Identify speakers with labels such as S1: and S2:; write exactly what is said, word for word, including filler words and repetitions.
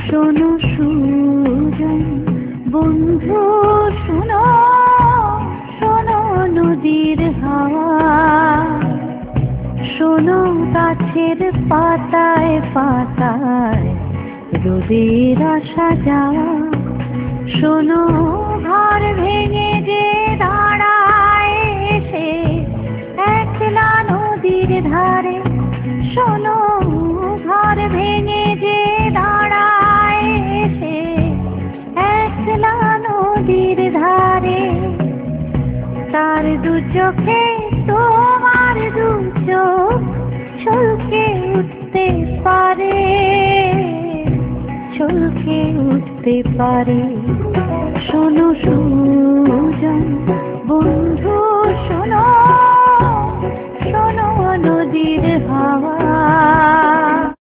S1: শোনো সুজন বন্ধু, শোনো শোনো নদীর হাওয়া, শোনো গাছের পাতায় পাতায় রোদের আসা যাওয়া, শোনো ঘর ভেঙে যে দাঁড়ায় এসে একলা নদীর ধারে, শোনো ঘর ভেঙে যে দাঁড়ায় এসে একলা নদীর ধারে, তার দু চোখে তোমার দু চোখ ছলকে উঠতে পারে, ছলকে উঠতে পারে। শোনো সুজন বন্ধু,